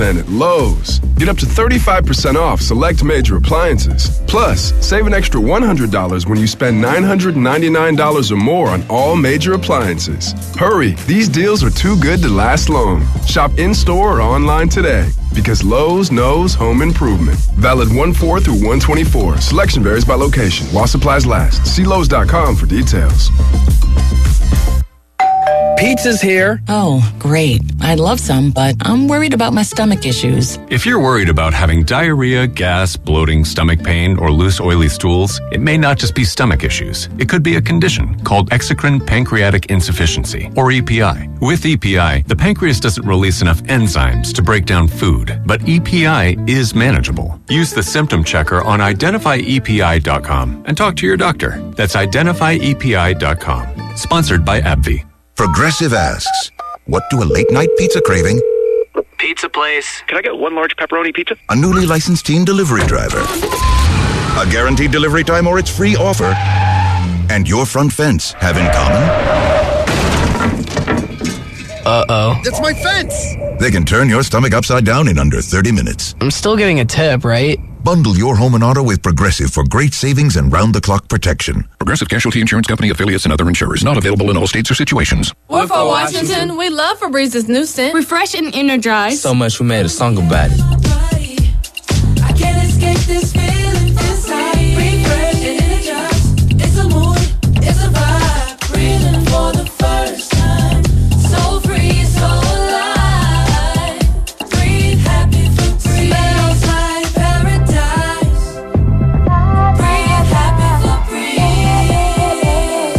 And at Lowe's, get up to 35% off select major appliances. Plus, save an extra $100 when you spend $999 or more on all major appliances. Hurry, these deals are too good to last long. Shop in-store or online today because Lowe's knows home improvement. Valid 1/4 through 1/24. Selection varies by location while supplies last. See Lowe's.com for details. Pizza's here. Oh, great. I'd love some, but I'm worried about my stomach issues. If you're worried about having diarrhea, gas, bloating, stomach pain, or loose, oily stools, it may not just be stomach issues. It could be a condition called exocrine pancreatic insufficiency, or EPI. With EPI, the pancreas doesn't release enough enzymes to break down food, but EPI is manageable. Use the symptom checker on identifyepi.com and talk to your doctor. That's identifyepi.com. Sponsored by AbbVie. Progressive asks, what do a late-night pizza craving, Pizza place. Can I get one large pepperoni pizza? a newly licensed teen delivery driver, a guaranteed delivery time or its free offer, and your front fence have in common? Uh-oh. That's my fence! They can turn your stomach upside down in under 30 minutes. I'm still getting a tip, right? Bundle your home and auto with Progressive for great savings and round-the-clock protection. Progressive Casualty Insurance Company, affiliates, and other insurers. Not available in all states or situations. We're for Washington. We love Febrez's new scent. Refresh and energize. So much we made a song about it. I can't escape this feeling inside. Refresh and energize. It's a mood, it's a vibe. Breathing for the first time. So free, so alive. Breathe happy for free. Smells like paradise. Breathe happy for breeze.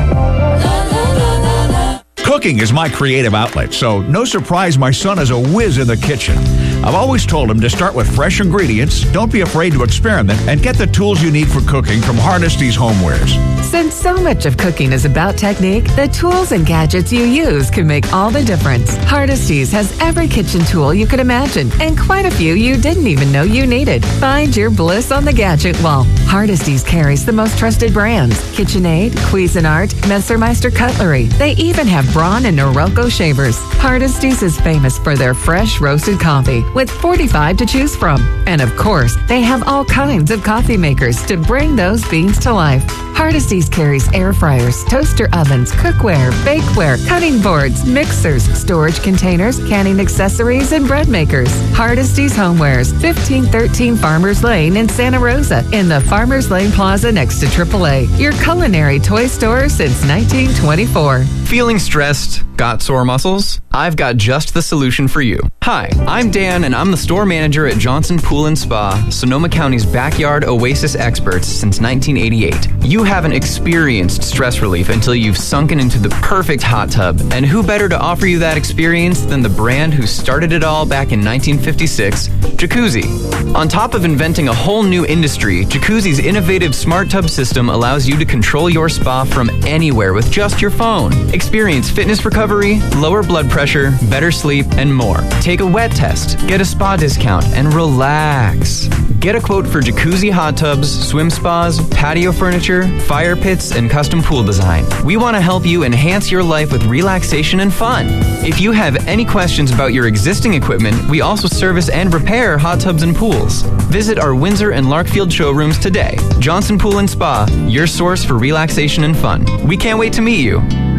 La la la la la. Cooking is my creative outlet, so no surprise my son is a whiz in the kitchen. I've always told him to start with fresh ingredients, don't be afraid to experiment, and get the tools you need for cooking from Hardesty's Homewares. Since so much of cooking is about technique, the tools and gadgets you use can make all the difference. Hardesty's has every kitchen tool you could imagine, and quite a few you didn't even know you needed. Find your bliss on the gadget wall. Hardesty's carries the most trusted brands: KitchenAid, Cuisinart, Messermeister Cutlery. They even have Braun and Norelco shavers. Hardesty's is famous for their fresh roasted coffee, with 45 to choose from. And of course, they have all kinds of coffee makers to bring those beans to life. Hardesty's carries air fryers, toaster ovens, cookware, bakeware, cutting boards, mixers, storage containers, canning accessories, and bread makers. Hardesty's Homewares, 1513 Farmers Lane in Santa Rosa, in the Farmers Lane Plaza next to AAA. Your culinary toy store since 1924. Feeling stressed? Got sore muscles? I've got just the solution for you. Hi, I'm Dan, and I'm the store manager at Johnson Pool & Spa, Sonoma County's backyard oasis experts since 1988. You haven't experienced stress relief until you've sunken into the perfect hot tub. And who better to offer you that experience than the brand who started it all back in 1956, Jacuzzi. On top of inventing a whole new industry, Jacuzzi's innovative smart tub system allows you to control your spa from anywhere with just your phone. Experience fitness recovery, lower blood pressure, better sleep, and more. Take a wet test, get a spa discount, and relax. Get a quote for jacuzzi hot tubs, swim spas, patio furniture, fire pits, and custom pool design. We want to help you enhance your life with relaxation and fun. If you have any questions about your existing equipment, we also service and repair hot tubs and pools. Visit our Windsor and Larkfield showrooms today. Johnson Pool & Spa, your source for relaxation and fun. We can't wait to meet you.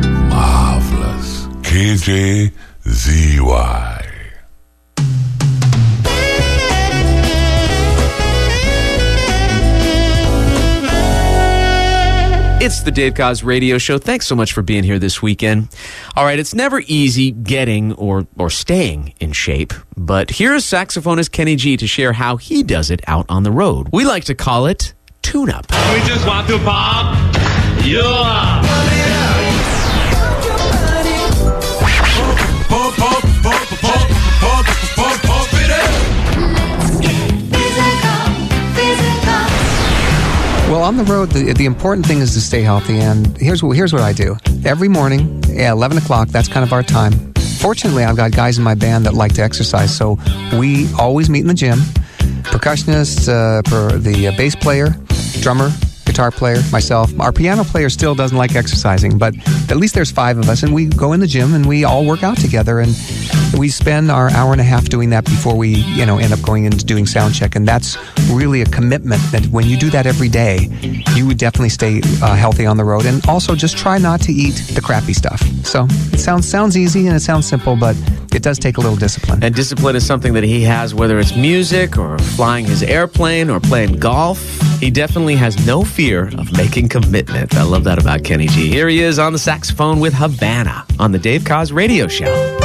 Marvelous. KJZY. It's the Dave Koz Radio Show. Thanks so much for being here this weekend. All right, it's never easy getting or staying in shape, but here's saxophonist Kenny G to share how he does it out on the road. We like to call it tune-up. We just want to pop you up. Well, on the road, the important thing is to stay healthy, and here's what I do. Every morning, 11 o'clock, that's kind of our time. Fortunately, I've got guys in my band that like to exercise, so we always meet in the gym. Percussionist, the bass player, drummer, guitar player, myself. Our piano player still doesn't like exercising, but at least there's 5 of us, and we go in the gym and we all work out together, and we spend our hour and a half doing that before we, end up going into doing sound check, and that's really a commitment that when you do that every day, you would definitely stay healthy on the road, and also just try not to eat the crappy stuff. So it sounds easy and it sounds simple, but it does take a little discipline. And discipline is something that he has, whether it's music or flying his airplane or playing golf. He definitely has no fear of making commitment. I love that about Kenny G. Here he is on the saxophone with Havana on the Dave Koz Radio Show.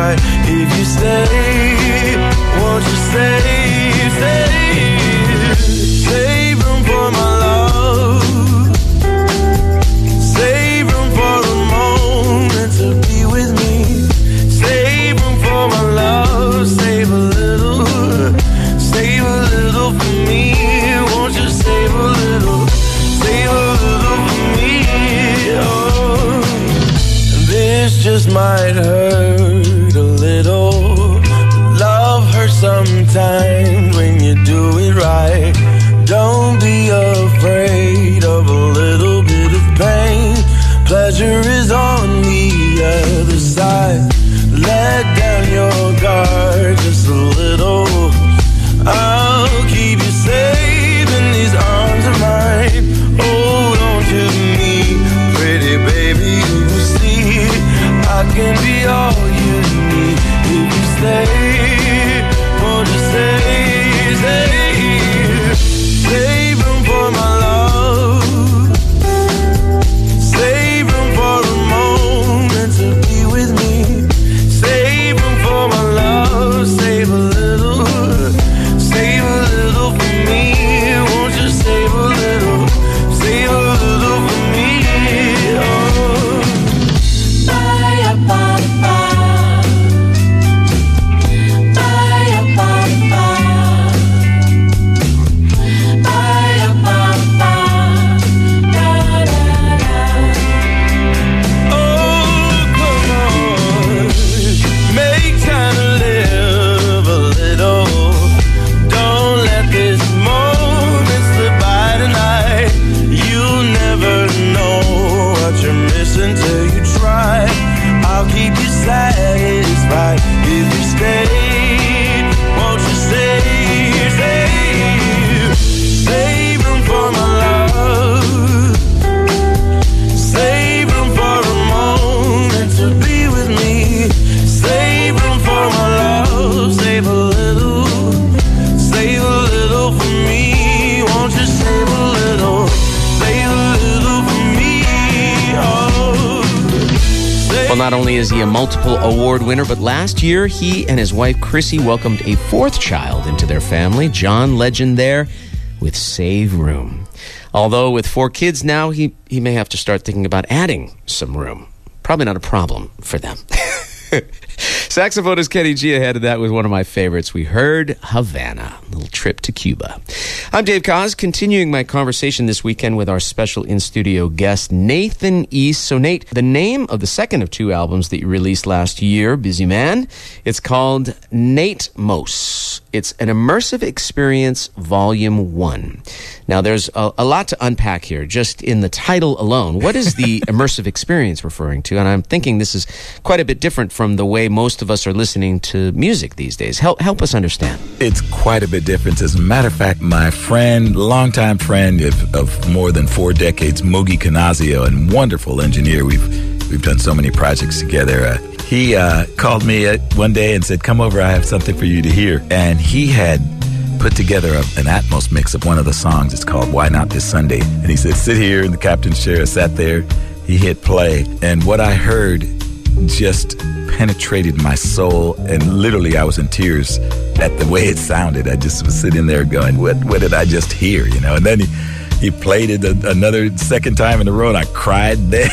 right if you stay. Won't you stay, stay? Save room for my love. Save room for a moment to be with me. Save room for my love. Save a little for me. Won't you save a little for me? Oh, this just might hurt a little. Love hurts sometimes when you do it right. Don't be afraid of a little bit of pain. Pleasure is on the other side. Let down your guard just a little. I'll keep you safe in these arms of mine. Hold on to me, pretty baby. You will see I can be all you need if you stay. Won't you stay, stay? Save room for my love. Save room for a moment to be with me. Save room for my love. Save a little for me. Won't you save a little for me? Oh. Bye, bye, bye. Bye, bye, bye. Bye, bye, bye. Da, da, da. Oh, come on. Make time to live a little. Don't let this moment slip by tonight. You'll never know what you're missing till you try. I'll keep you satisfied if you stay. Won't you stay, stay? Save room for my love. Save room for a moment to be with me. Save room for my love. Save a little for me. Won't you save a little for me? Oh. Well, not only is he a multiple award winner, but last year he and his wife Chrissy welcomed a fourth child into their family. John Legend there with Save Room. Although with 4 kids now, he may have to start thinking about adding some room. Probably not a problem for them. Saxophonist Kenny G ahead of that with one of my favorites. We heard Havana, a little trip to Cuba. I'm Dave Koz, continuing my conversation this weekend with our special in-studio guest, Nathan East. So, Nate, the name of the second of 2 albums that you released last year, Busy Man, it's called Nate Mos. It's an immersive experience, Volume 1. Now, there's a lot to unpack here, just in the title alone. What is the immersive experience referring to? And I'm thinking this is quite a bit different from the way most of us are listening to music these days. Help us understand. It's quite a bit different. As a matter of fact, my friend, longtime friend of more than 4 decades, Mugi Canazio, and wonderful engineer, we've done so many projects together. He called me one day and said, "Come over, I have something for you to hear." And he had put together an Atmos mix of one of the songs. It's called Why Not This Sunday. And he said, "Sit here in the captain's chair." I sat there. He hit play. And what I heard just penetrated my soul. And literally I was in tears at the way it sounded. I just was sitting there going, what did I just hear? You know, and then he played it another second time in a row, and I cried then.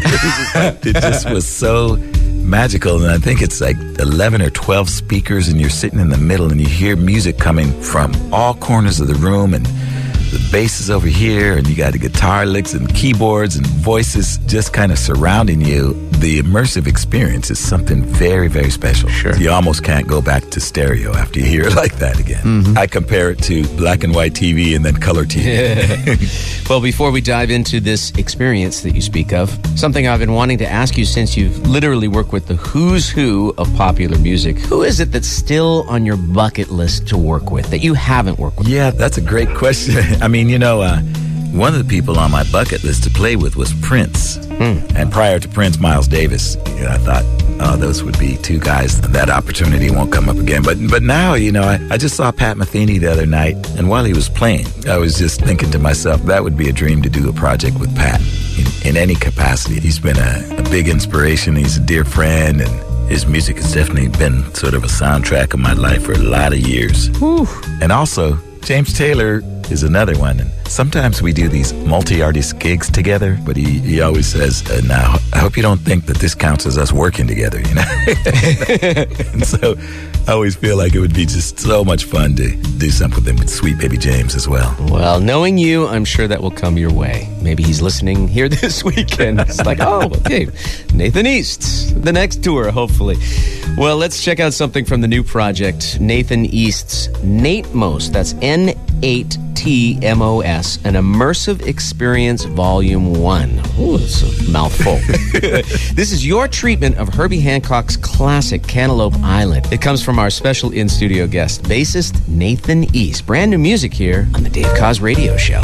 It just was so magical. And I think it's like 11 or 12 speakers, and you're sitting in the middle, and you hear music coming from all corners of the room, and the bass is over here, and you got the guitar licks and keyboards and voices just kind of surrounding you. The immersive experience is something very, very special. Sure. You almost can't go back to stereo after you hear it like that again. Mm-hmm. I compare it to black and white TV and then color TV. Yeah. Well, before we dive into this experience that you speak of, something I've been wanting to ask you since you've literally worked with the who's who of popular music. Who is it that's still on your bucket list to work with that you haven't worked with? Yeah, that's a great question. I mean, you know, one of the people on my bucket list to play with was Prince. And prior to Prince, Miles Davis. You know, I thought, oh, those would be 2 guys. That opportunity won't come up again. But now, you know, I just saw Pat Metheny the other night, and while he was playing, I was just thinking to myself, that would be a dream to do a project with Pat in any capacity. He's been a big inspiration. He's a dear friend, and his music has definitely been sort of a soundtrack of my life for a lot of years. Whew. And also, James Taylor is another one. And sometimes we do these multi-artist gigs together, but he always says, now, I hope you don't think that this counts as us working together, you know? And so I always feel like it would be just so much fun to do something with Sweet Baby James as well. Well, knowing you, I'm sure that will come your way. Maybe he's listening here this weekend. It's like, oh, okay, Nathan East, the next tour, hopefully. Well, let's check out something from the new project, Nathan East's Natemos. That's N8TMOS, an immersive experience volume 1. Ooh, it's a mouthful. This is your treatment of Herbie Hancock's classic Cantaloupe Island. It comes from our special in-studio guest, bassist Nathan East. Brand new music here on the Dave Koz Radio Show.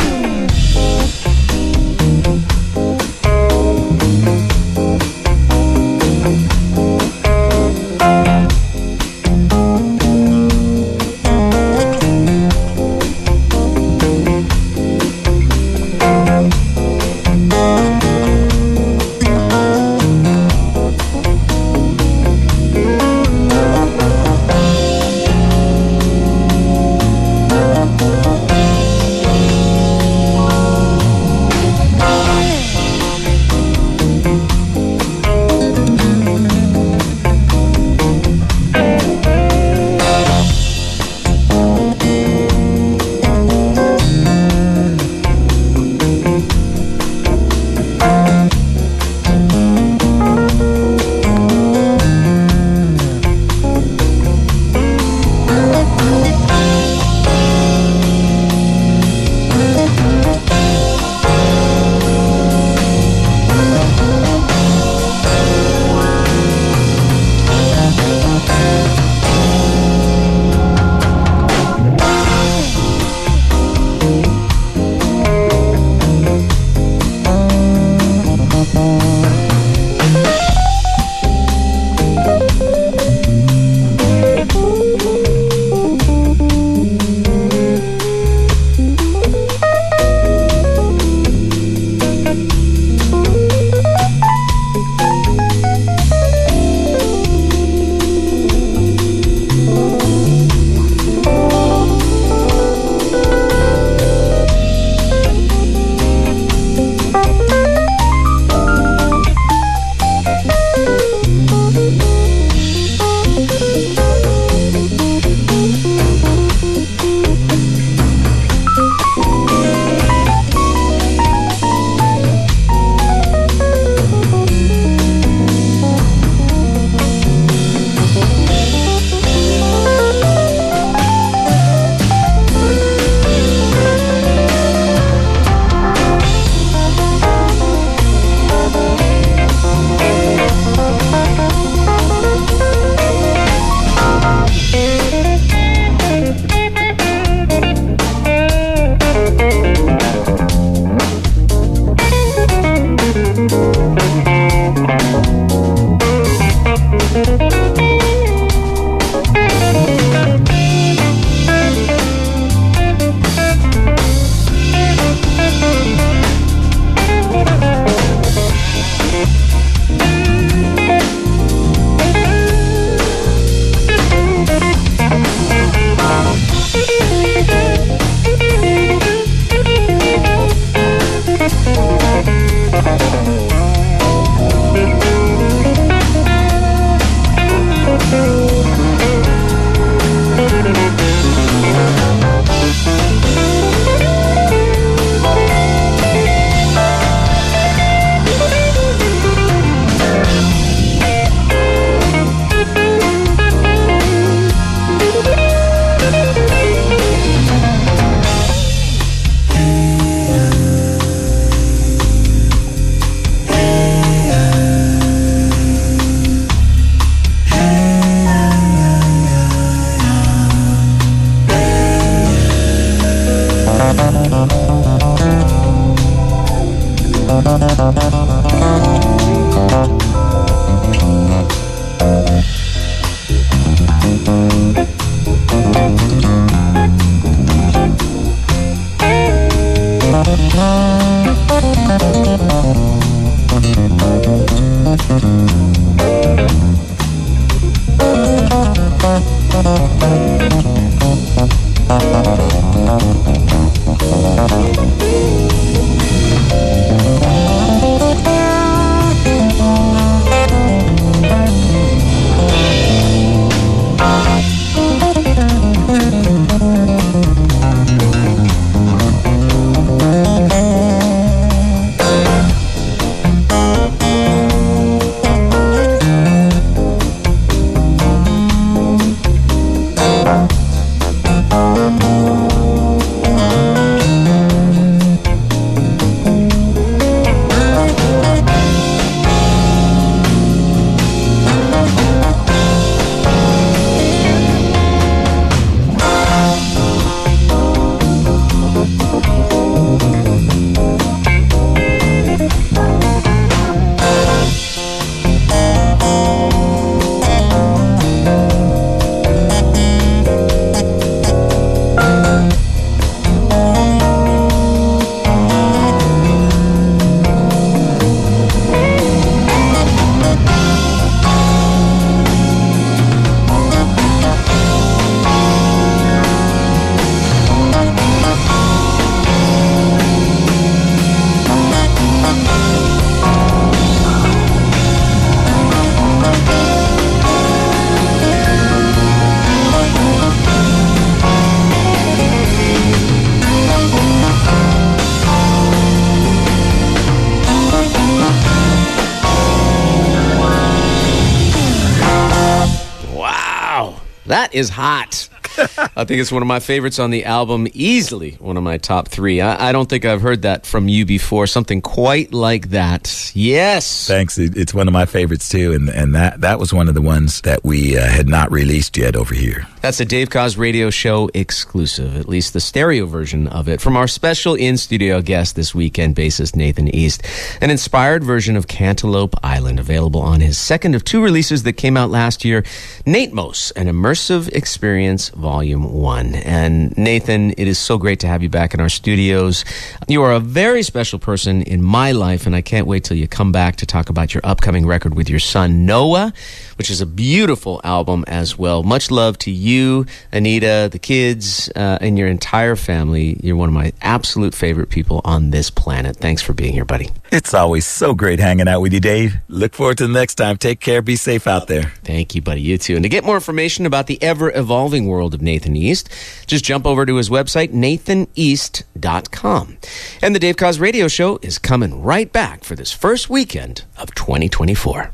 That is hot. I think it's one of my favorites on the album, easily one of my top 3. I don't think I've heard that from you before, something quite like that. Yes. Thanks. It's one of my favorites, too, and that was one of the ones that we had not released yet over here. That's a Dave Koz Radio Show exclusive, at least the stereo version of it, from our special in-studio guest this weekend, bassist Nathan East. An inspired version of Cantaloupe Island, available on his second of 2 releases that came out last year, Natemos, an immersive experience, Volume 1. And Nathan, it is so great to have you back in our studios. You are a very special person in my life, and I can't wait till you come back to talk about your upcoming record with your son, Noah, which is a beautiful album as well. Much love to you, Anita, the kids, and your entire family. You're one of my absolute favorite people on this planet. Thanks for being here, buddy. It's always so great hanging out with you, Dave. Look forward to the next time. Take care. Be safe out there. Thank you, buddy. You too. And to get more information about the ever-evolving world of Nathan East, just jump over to his website, nathaneast.com. And the Dave Koz Radio Show is coming right back for this first weekend of 2024.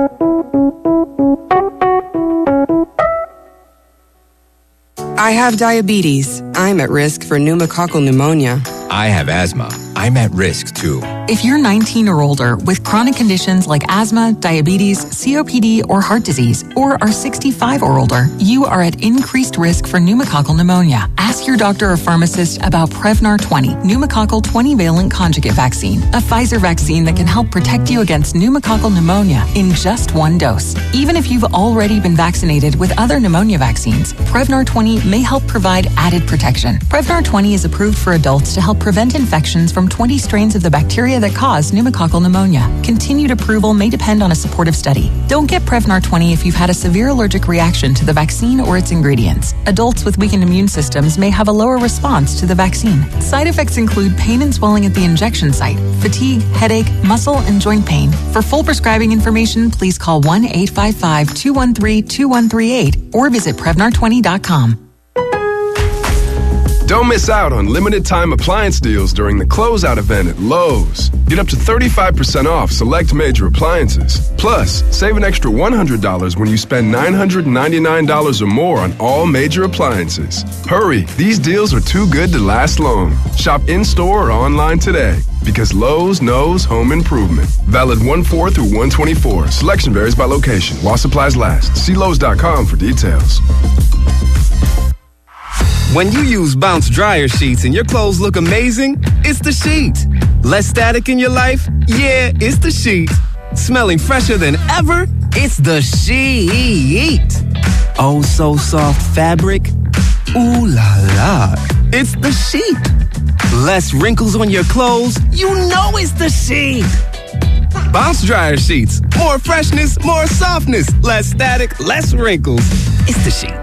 I have diabetes. I'm at risk for pneumococcal pneumonia. I have asthma. I'm at risk too. If you're 19 or older with chronic conditions like asthma, diabetes, COPD, or heart disease, or are 65 or older, you are at increased risk for pneumococcal pneumonia. Ask your doctor or pharmacist about Prevnar 20, pneumococcal 20-valent conjugate vaccine, a Pfizer vaccine that can help protect you against pneumococcal pneumonia in just 1 dose. Even if you've already been vaccinated with other pneumonia vaccines, Prevnar 20 may help provide added protection. Prevnar 20 is approved for adults to help prevent infections from 20 strains of the bacteria that cause pneumococcal pneumonia. Continued approval may depend on a supportive study. Don't get Prevnar 20 if you've had a severe allergic reaction to the vaccine or its ingredients. Adults with weakened immune systems may have a lower response to the vaccine. Side effects include pain and swelling at the injection site, fatigue, headache, muscle, and joint pain. For full prescribing information, please call 1-855-213-2138 or visit Prevnar20.com. Don't miss out on limited-time appliance deals during the closeout event at Lowe's. Get up to 35% off select major appliances. Plus, save an extra $100 when you spend $999 or more on all major appliances. Hurry, these deals are too good to last long. Shop in-store or online today, because Lowe's knows home improvement. Valid 1/4 through 1/24. Selection varies by location. While supplies last. See Lowe's.com for details. When you use Bounce dryer sheets and your clothes look amazing, it's the sheet. Less static in your life? Yeah, it's the sheet. Smelling fresher than ever? It's the sheet. Oh, so soft fabric? Ooh la la. It's the sheet. Less wrinkles on your clothes? You know it's the sheet. Bounce dryer sheets. More freshness, more softness. Less static, less wrinkles. It's the sheet.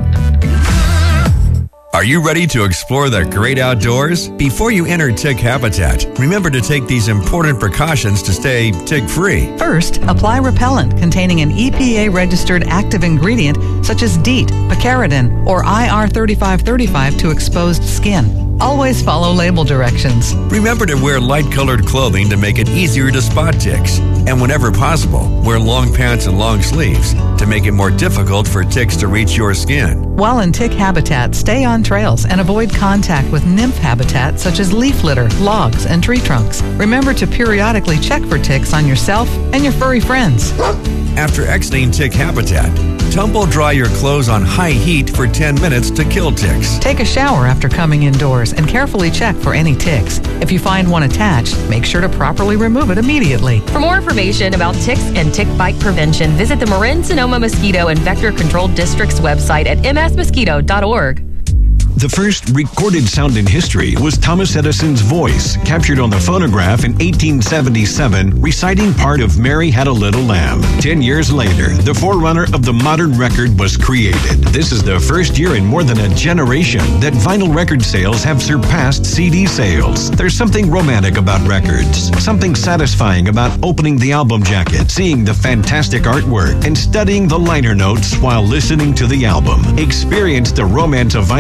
Are you ready to explore the great outdoors? Before you enter tick habitat, remember to take these important precautions to stay tick-free. First, apply repellent containing an EPA-registered active ingredient such as DEET, picaridin, or IR3535 to exposed skin. Always follow label directions. Remember to wear light-colored clothing to make it easier to spot ticks. And whenever possible, wear long pants and long sleeves to make it more difficult for ticks to reach your skin. While in tick habitat, stay on trails and avoid contact with nymph habitat such as leaf litter, logs, and tree trunks. Remember to periodically check for ticks on yourself and your furry friends. After exiting tick habitat, tumble dry your clothes on high heat for 10 minutes to kill ticks. Take a shower after coming indoors and carefully check for any ticks. If you find one attached, make sure to properly remove it immediately. For more information about ticks and tick bite prevention, visit the Marin-Sonoma Mosquito and Vector Control District's website at msmosquito.org. The first recorded sound in history was Thomas Edison's voice, captured on the phonograph in 1877, reciting part of Mary Had a Little Lamb. 10 years later, the forerunner of the modern record was created. This is the first year in more than a generation that vinyl record sales have surpassed CD sales. There's something romantic about records, something satisfying about opening the album jacket, seeing the fantastic artwork, and studying the liner notes while listening to the album. Experience the romance of vinyl records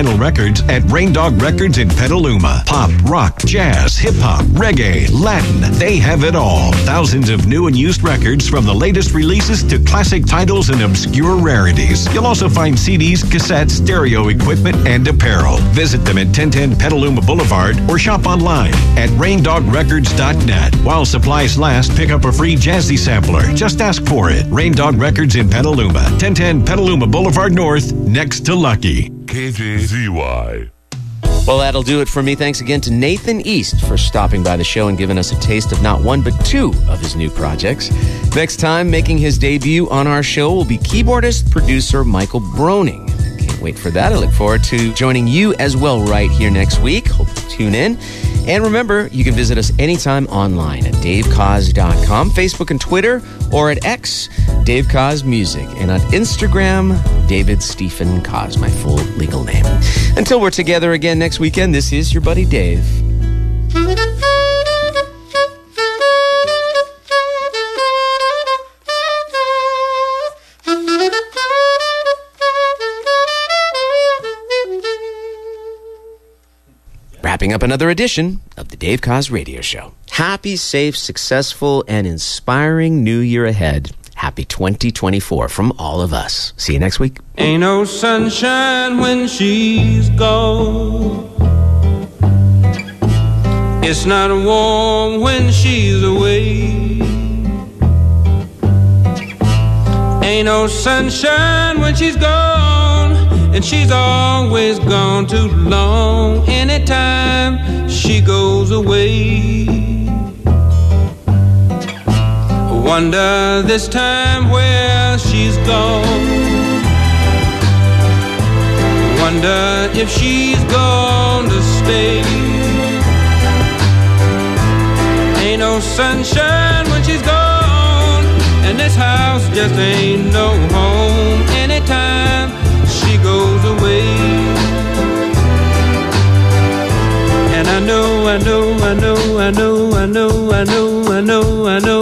records at Rain Dog Records in Petaluma. Pop, rock, jazz, hip-hop, reggae, Latin. They have it all. Thousands of new and used records from the latest releases to classic titles and obscure rarities. You'll also find CDs, cassettes, stereo equipment, and apparel. Visit them at 1010 Petaluma Boulevard or shop online at raindogrecords.net. While supplies last, pick up a free Jazzy sampler. Just ask for it. Rain Dog Records in Petaluma. 1010 Petaluma Boulevard North, next to Lucky. KJZY. Well, that'll do it for me. Thanks again to Nathan East for stopping by the show and giving us a taste of not one but two of his new projects. Next time, making his debut on our show will be keyboardist, producer Michael Broning. Can't wait for that. I look forward to joining you as well right here next week. Hope you tune in. And remember, you can visit us anytime online at davecause.com, Facebook and Twitter, or at X, Dave Cause Music, and on Instagram, David Stephen Cause, my full legal name. Until we're together again next weekend, this is your buddy Dave. Wrapping up another edition of the Dave Cause Radio Show. Happy, safe, successful, and inspiring new year ahead. Happy 2024 from all of us. See you next week. Ain't no sunshine when she's gone. It's not warm when she's away. Ain't no sunshine when she's gone, and she's always gone too long. Anytime she goes away, wonder this time where she's gone. Wonder if she's gone to stay. Ain't no sunshine when she's gone, and this house just ain't no home. Anytime she goes away. And I know